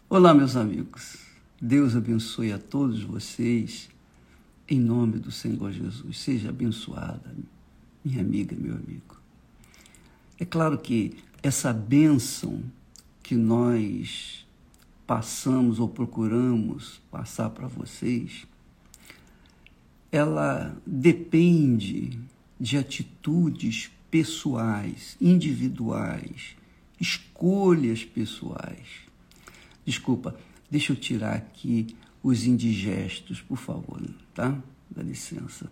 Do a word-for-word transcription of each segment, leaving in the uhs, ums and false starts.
Olá, meus amigos. Deus abençoe a todos vocês, em nome do Senhor Jesus. Seja abençoada, minha amiga, meu amigo. É claro que essa bênção que nós passamos ou procuramos passar para vocês, ela depende de atitudes pessoais, individuais, escolhas pessoais. Desculpa, deixa eu tirar aqui os indigestos, por favor, tá? Dá licença.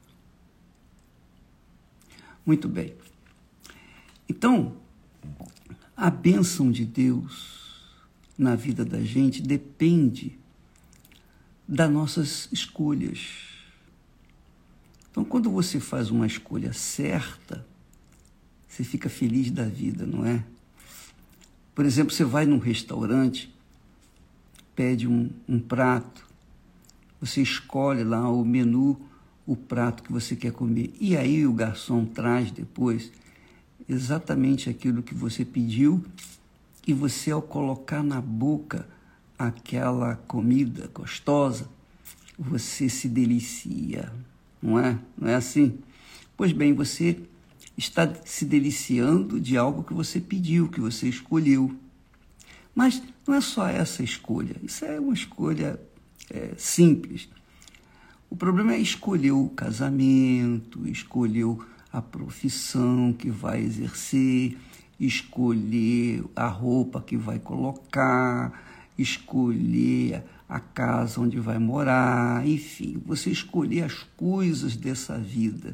Muito bem. Então, a bênção de Deus na vida da gente depende das nossas escolhas. Então, quando você faz uma escolha certa, você fica feliz da vida, não é? Por exemplo, você vai num restaurante, pede um, um prato, você escolhe lá o menu, o prato que você quer comer, e aí o garçom traz depois exatamente aquilo que você pediu, e você, ao colocar na boca aquela comida gostosa, você se delicia, não é? Não é assim? Pois bem, você está se deliciando de algo que você pediu, que você escolheu. Mas não é só essa escolha, isso é uma escolha é, simples. O problema é escolher o casamento, escolher a profissão que vai exercer, escolher a roupa que vai colocar, escolher a casa onde vai morar, enfim, você escolher as coisas dessa vida.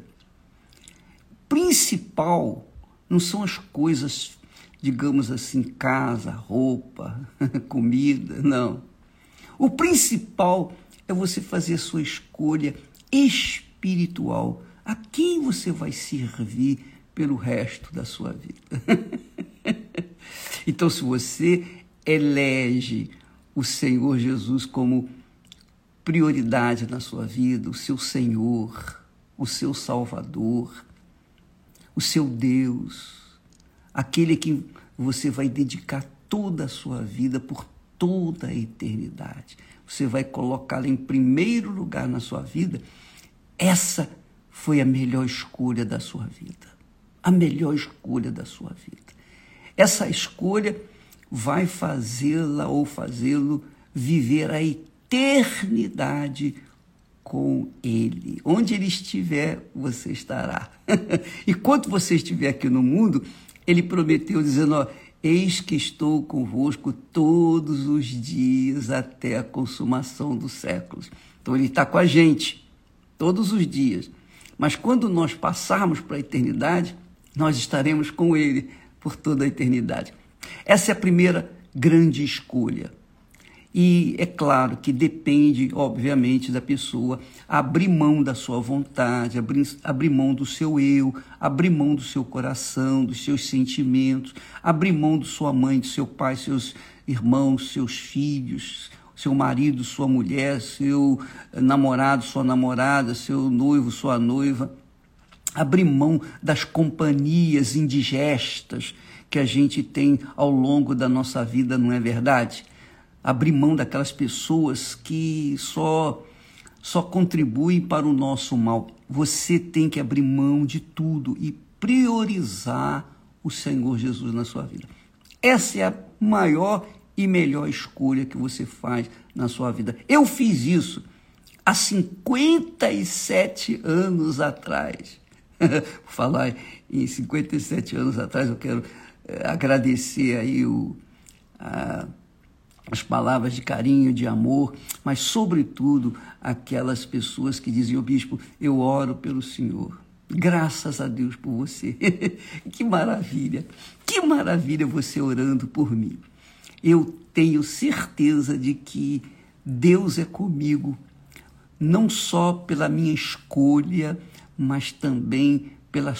Principal não são as coisas, digamos assim, casa, roupa, comida, não. O principal é você fazer a sua escolha espiritual. A quem você vai servir pelo resto da sua vida? Então, se você elege o Senhor Jesus como prioridade na sua vida, o seu Senhor, o seu Salvador, o seu Deus, aquele que você vai dedicar toda a sua vida por toda a eternidade. Você vai colocá-lo em primeiro lugar na sua vida. Essa foi a melhor escolha da sua vida. A melhor escolha da sua vida. Essa escolha vai fazê-la ou fazê-lo viver a eternidade com Ele. Onde Ele estiver, você estará. E quando você estiver aqui no mundo, Ele prometeu dizendo, ó, eis que estou convosco todos os dias até a consumação dos séculos. Então Ele está com a gente todos os dias. Mas quando nós passarmos para a eternidade, nós estaremos com Ele por toda a eternidade. Essa é a primeira grande escolha. E é claro que depende, obviamente, da pessoa abrir mão da sua vontade, abrir, abrir mão do seu eu, abrir mão do seu coração, dos seus sentimentos, abrir mão de sua mãe, do seu pai, seus irmãos, seus filhos, seu marido, sua mulher, seu namorado, sua namorada, seu noivo, sua noiva. Abrir mão das companhias indigestas que a gente tem ao longo da nossa vida, não é verdade? Abrir mão daquelas pessoas que só, só contribuem para o nosso mal. Você tem que abrir mão de tudo e priorizar o Senhor Jesus na sua vida. Essa é a maior e melhor escolha que você faz na sua vida. Eu fiz isso há cinquenta e sete anos atrás. Vou falar em cinquenta e sete anos atrás, eu quero eh, agradecer aí o... A, as palavras de carinho, de amor, mas, sobretudo, aquelas pessoas que dizem, ô bispo, eu oro pelo Senhor. Graças a Deus por você. Que maravilha, que maravilha você orando por mim. Eu tenho certeza de que Deus é comigo, não só pela minha escolha, mas também pela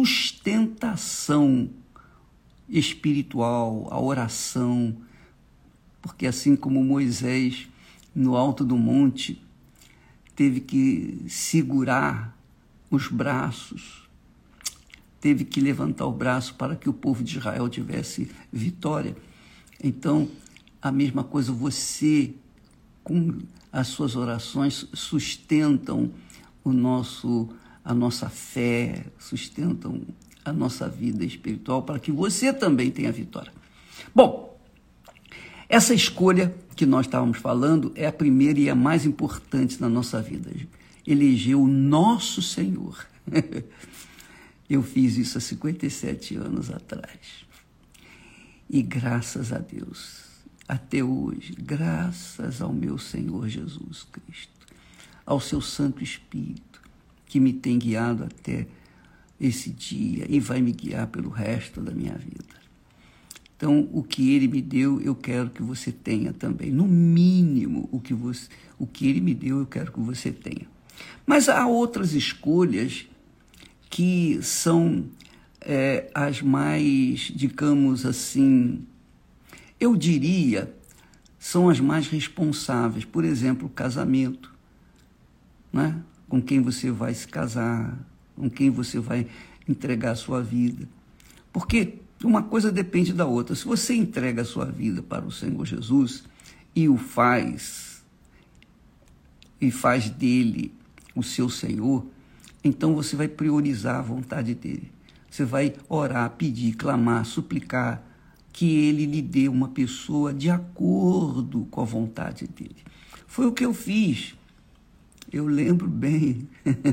sustentação espiritual, a oração. Porque assim como Moisés, no alto do monte, teve que segurar os braços, teve que levantar o braço para que o povo de Israel tivesse vitória. Então, a mesma coisa você, com as suas orações, sustentam o nosso, a nossa fé, sustentam a nossa vida espiritual para que você também tenha vitória. Bom, essa escolha que nós estávamos falando é a primeira e a mais importante na nossa vida. Eleger o nosso Senhor. Eu fiz isso há cinquenta e sete anos atrás. E graças a Deus, até hoje, graças ao meu Senhor Jesus Cristo, ao seu Santo Espírito, que me tem guiado até esse dia e vai me guiar pelo resto da minha vida. Então, o que ele me deu, eu quero que você tenha também. No mínimo, o que, você, o que ele me deu, eu quero que você tenha. Mas há outras escolhas que são é, as mais, digamos assim, eu diria, são as mais responsáveis. Por exemplo, o casamento, né? Com quem você vai se casar, com quem você vai entregar a sua vida. Porque uma coisa depende da outra. Se você entrega a sua vida para o Senhor Jesus e o faz, e faz dele o seu Senhor, então você vai priorizar a vontade dele. Você vai orar, pedir, clamar, suplicar que ele lhe dê uma pessoa de acordo com a vontade dele. Foi o que eu fiz. Eu lembro bem.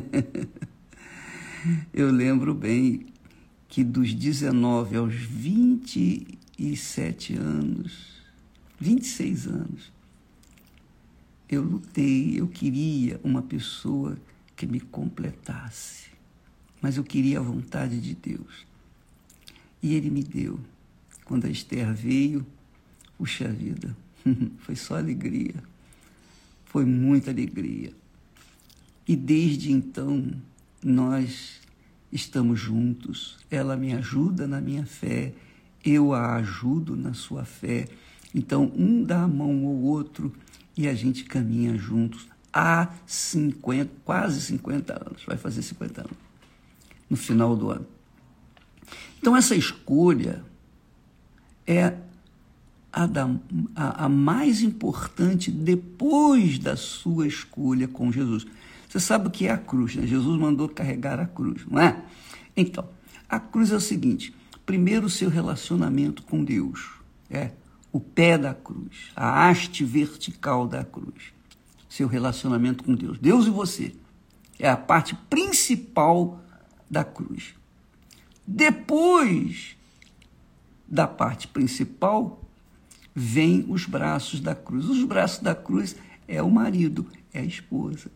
eu lembro bem que dos dezenove aos vinte e sete anos, vinte e seis anos, eu lutei, eu queria uma pessoa que me completasse, mas eu queria a vontade de Deus. E ele me deu. Quando a Esther veio, puxa vida, foi só alegria, foi muita alegria. E desde então, nós estamos juntos, ela me ajuda na minha fé, eu a ajudo na sua fé. Então, um dá a mão ao outro e a gente caminha juntos há cinquenta, quase cinquenta anos, vai fazer cinquenta anos, no final do ano. Então, essa escolha é a, da, a, a mais importante depois da sua escolha com Jesus. Você sabe o que é a cruz, né? Jesus mandou carregar a cruz, não é? Então, a cruz é o seguinte: primeiro, o seu relacionamento com Deus, é o pé da cruz, a haste vertical da cruz, seu relacionamento com Deus. Deus e você é a parte principal da cruz. Depois da parte principal, vem os braços da cruz. Os braços da cruz é o marido, é a esposa.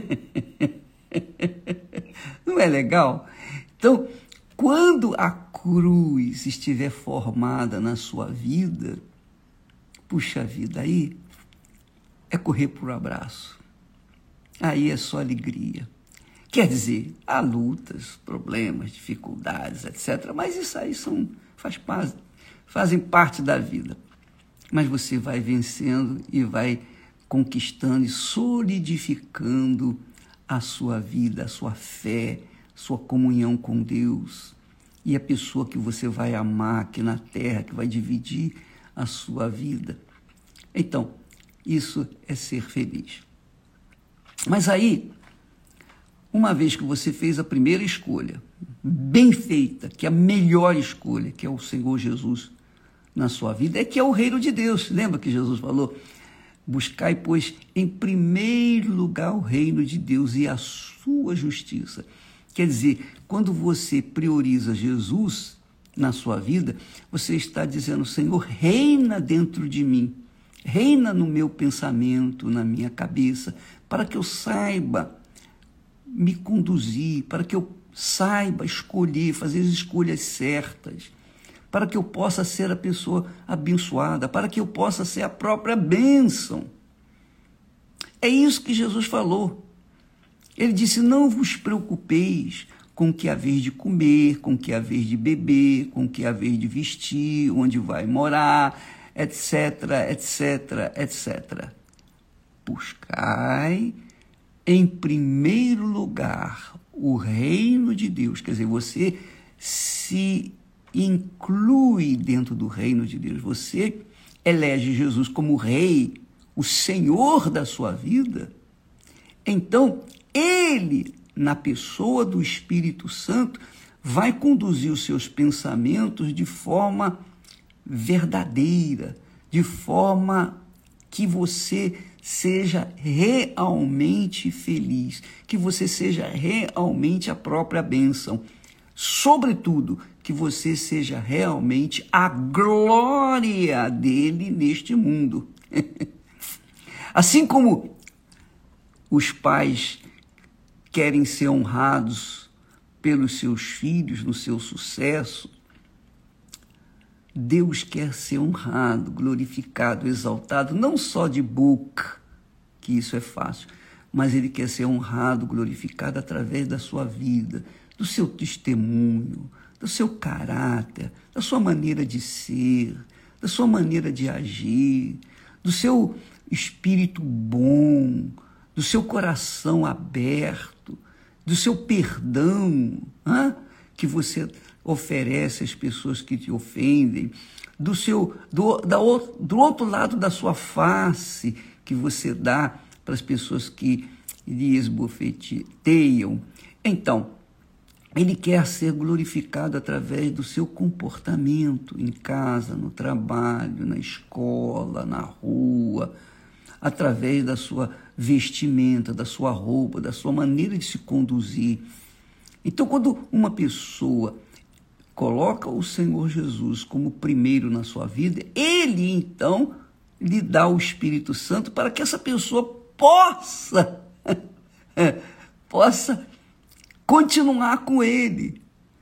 Não é legal? Então, quando a cruz estiver formada na sua vida, puxa vida, aí é correr para o abraço. Aí é só alegria. Quer dizer, há lutas, problemas, dificuldades, etcétera. Mas isso aí são, faz parte, fazem parte da vida. Mas você vai vencendo e vai conquistando e solidificando a sua vida, a sua fé, sua comunhão com Deus. E a pessoa que você vai amar aqui na terra, que vai dividir a sua vida. Então, isso é ser feliz. Mas aí, uma vez que você fez a primeira escolha, bem feita, que é a melhor escolha, que é o Senhor Jesus na sua vida, é que é o reino de Deus. Lembra que Jesus falou? Buscai, pois, em primeiro lugar o reino de Deus e a sua justiça. Quer dizer, quando você prioriza Jesus na sua vida, você está dizendo: Senhor, reina dentro de mim, reina no meu pensamento, na minha cabeça, para que eu saiba me conduzir, para que eu saiba escolher, fazer as escolhas certas, para que eu possa ser a pessoa abençoada, para que eu possa ser a própria bênção. É isso que Jesus falou. Ele disse: não vos preocupeis com o que haver de comer, com o que haver de beber, com o que haver de vestir, onde vai morar, etc, etc, etcétera. Buscai em primeiro lugar o reino de Deus. Quer dizer, você se inclui dentro do reino de Deus. Você elege Jesus como rei, o Senhor da sua vida, então ele, na pessoa do Espírito Santo, vai conduzir os seus pensamentos de forma verdadeira, de forma que você seja realmente feliz, que você seja realmente a própria bênção. Sobretudo, que você seja realmente a glória dele neste mundo. Assim como os pais querem ser honrados pelos seus filhos no seu sucesso, Deus quer ser honrado, glorificado, exaltado, não só de boca, que isso é fácil, mas ele quer ser honrado, glorificado através da sua vida, do seu testemunho, do seu caráter, da sua maneira de ser, da sua maneira de agir, do seu espírito bom, do seu coração aberto, do seu perdão, hein, que você oferece às pessoas que te ofendem, do, seu, do, da, do outro lado da sua face que você dá para as pessoas que lhe esbofeteiam. Então, ele quer ser glorificado através do seu comportamento em casa, no trabalho, na escola, na rua, através da sua vestimenta, da sua roupa, da sua maneira de se conduzir. Então, quando uma pessoa coloca o Senhor Jesus como primeiro na sua vida, ele, então, lhe dá o Espírito Santo para que essa pessoa possa, possa continuar com ele.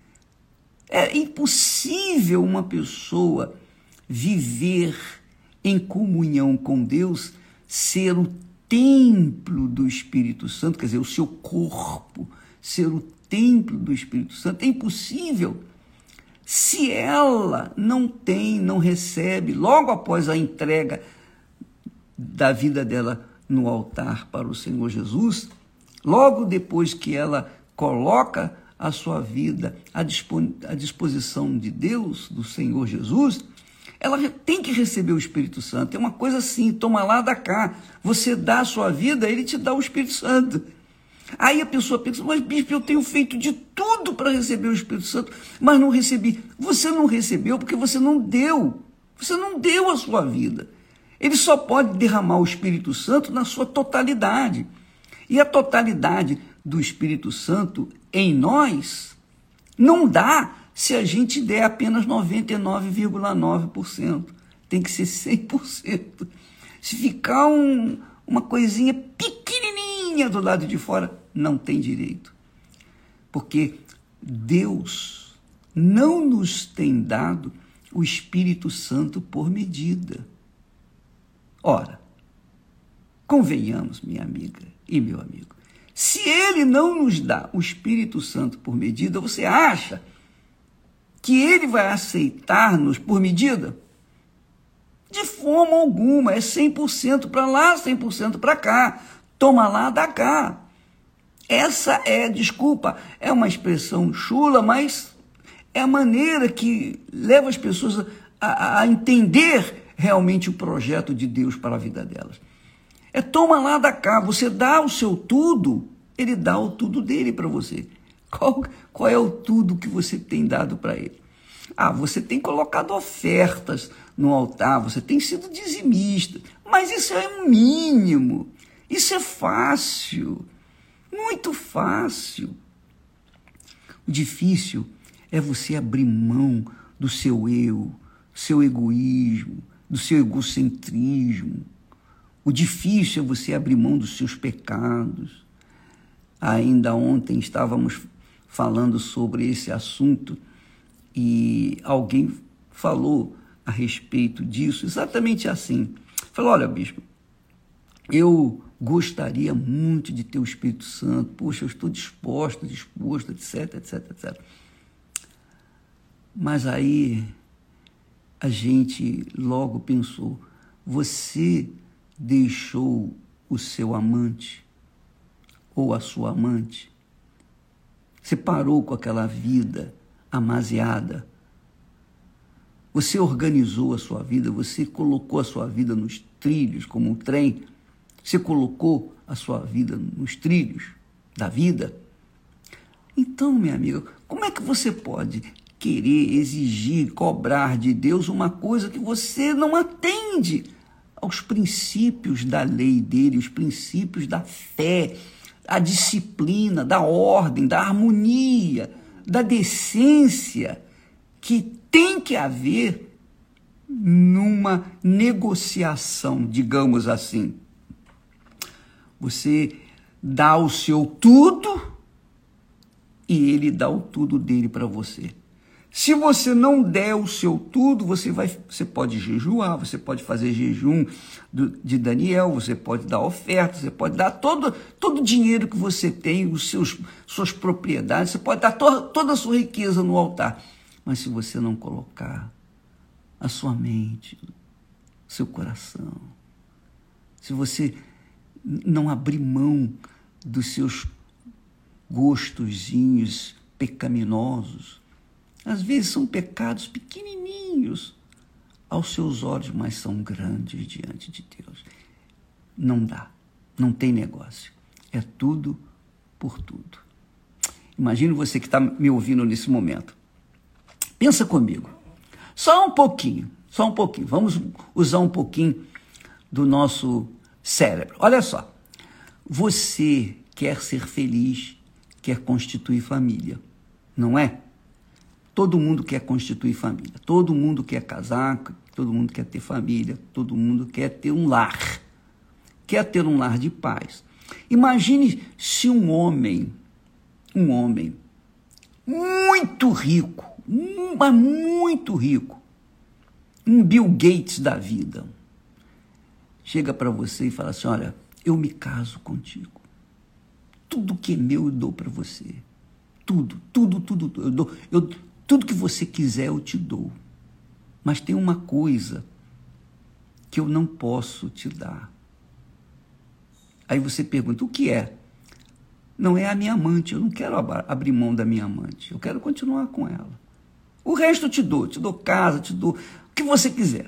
É impossível uma pessoa viver em comunhão com Deus, ser o templo do Espírito Santo, quer dizer, o seu corpo, ser o templo do Espírito Santo. É impossível se ela não tem, não recebe, logo após a entrega da vida dela no altar para o Senhor Jesus, logo depois que ela coloca a sua vida à disposição de Deus, do Senhor Jesus, ela tem que receber o Espírito Santo. É uma coisa assim, toma lá, dá cá. Você dá a sua vida, ele te dá o Espírito Santo. Aí a pessoa pensa, mas bispo, eu tenho feito de tudo para receber o Espírito Santo, mas não recebi. Você não recebeu porque você não deu. Você não deu a sua vida. Ele só pode derramar o Espírito Santo na sua totalidade. E a totalidade do Espírito Santo em nós não dá se a gente der apenas noventa e nove vírgula nove por cento. Tem que ser cem por cento. Se ficar um, uma coisinha pequenininha do lado de fora, não tem direito. Porque Deus não nos tem dado o Espírito Santo por medida. Ora, convenhamos, minha amiga e meu amigo, se ele não nos dá o Espírito Santo por medida, você acha que ele vai aceitar-nos por medida? De forma alguma, é cem por cento para lá, cem por cento para cá. Toma lá, dá cá. Essa é, desculpa, é uma expressão chula, mas é a maneira que leva as pessoas a, a entender realmente o projeto de Deus para a vida delas. É toma lá, dá cá. Você dá o seu tudo, ele dá o tudo dele para você. Qual, qual é o tudo que você tem dado para ele? Ah, você tem colocado ofertas no altar, você tem sido dizimista, mas isso é o mínimo, isso é fácil, muito fácil. O difícil é você abrir mão do seu eu, do seu egoísmo, do seu egocentrismo. O difícil é você abrir mão dos seus pecados. Ainda ontem estávamos falando sobre esse assunto e alguém falou a respeito disso, exatamente assim. Falou, olha, bispo, eu gostaria muito de ter o Espírito Santo, poxa, eu estou disposta, disposta, etc, etc, etcétera. Mas aí a gente logo pensou, você deixou o seu amante ou a sua amante? Você parou com aquela vida amaziada? Você organizou a sua vida, você colocou a sua vida nos trilhos como um trem. Você colocou a sua vida nos trilhos da vida. Então, minha amiga, como é que você pode querer, exigir, cobrar de Deus uma coisa que você não atende aos princípios da lei dele, os princípios da fé, a disciplina, da ordem, da harmonia, da decência que tem que haver numa negociação, digamos assim. Você dá o seu tudo e ele dá o tudo dele para você. Se você não der o seu tudo, você, vai, você pode jejuar, você pode fazer jejum do, de Daniel, você pode dar oferta, você pode dar todo, todo o dinheiro que você tem, os seus, suas propriedades, você pode dar to, toda a sua riqueza no altar. Mas se você não colocar a sua mente, seu coração, se você não abrir mão dos seus gostozinhos pecaminosos, às vezes são pecados pequenininhos aos seus olhos, mas são grandes diante de Deus. Não dá, não tem negócio. É tudo por tudo. Imagine você que está me ouvindo nesse momento. Pensa comigo. Só um pouquinho, só um pouquinho. Vamos usar um pouquinho do nosso cérebro. Olha só. Você quer ser feliz, quer constituir família, não é? Todo mundo quer constituir família, todo mundo quer casar, todo mundo quer ter família, todo mundo quer ter um lar, quer ter um lar de paz. Imagine se um homem, um homem muito rico, mas muito rico, um Bill Gates da vida, chega para você e fala assim, olha, eu me caso contigo, tudo que é meu eu dou para você, tudo, tudo, tudo, eu dou, eu tudo que você quiser eu te dou, mas tem uma coisa que eu não posso te dar. Aí você pergunta, o que é? Não é a minha amante, eu não quero ab- abrir mão da minha amante, eu quero continuar com ela. O resto eu te dou, te dou casa, te dou o que você quiser.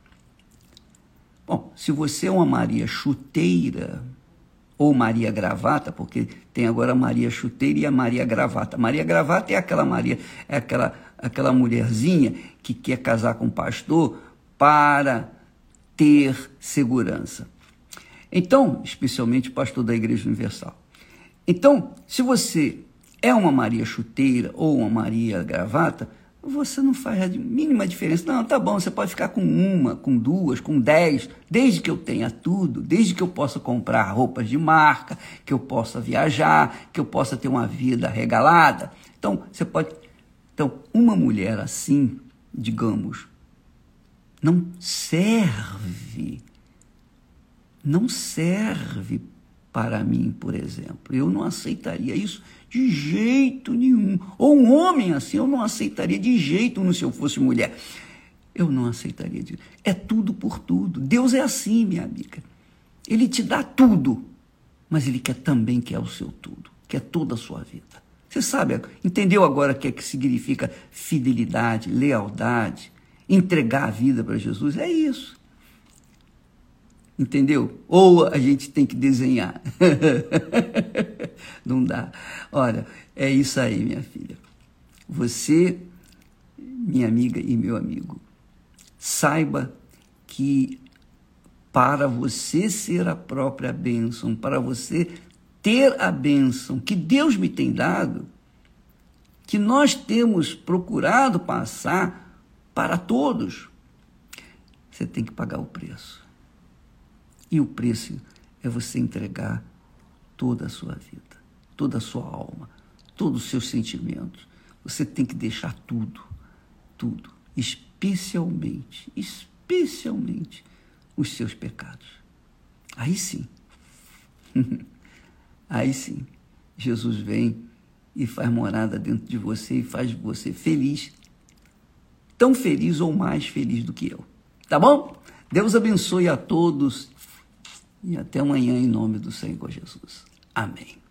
Bom, se você é uma Maria chuteira, ou Maria Gravata, porque tem agora a Maria Chuteira e a Maria Gravata. Maria Gravata é aquela Maria, é aquela, aquela mulherzinha que quer casar com o pastor para ter segurança. Então, especialmente o pastor da Igreja Universal. Então, se você é uma Maria Chuteira ou uma Maria Gravata, você não faz a mínima diferença. Não, tá bom, você pode ficar com uma, com duas, com dez, desde que eu tenha tudo, desde que eu possa comprar roupas de marca, que eu possa viajar, que eu possa ter uma vida regalada. Então, você pode... Então, uma mulher assim, digamos, não serve, não serve para mim, por exemplo. Eu não aceitaria isso de jeito nenhum. Ou um homem assim, eu não aceitaria de jeito nenhum se eu fosse mulher. Eu não aceitaria de... É tudo por tudo. Deus é assim, minha amiga. Ele te dá tudo, mas ele quer também quer o seu tudo, quer toda a sua vida. Você sabe, entendeu agora o que é que significa fidelidade, lealdade, entregar a vida para Jesus? É isso. Entendeu? Ou a gente tem que desenhar. Não dá. Olha, é isso aí, minha filha. Você, minha amiga e meu amigo, saiba que para você ser a própria bênção, para você ter a bênção que Deus me tem dado, que nós temos procurado passar para todos, você tem que pagar o preço. E o preço é você entregar toda a sua vida, toda a sua alma, todos os seus sentimentos. Você tem que deixar tudo, tudo, especialmente, especialmente os seus pecados. Aí sim, aí sim, Jesus vem e faz morada dentro de você e faz você feliz, tão feliz ou mais feliz do que eu. Tá bom? Deus abençoe a todos. E até amanhã, em nome do Senhor Jesus. Amém.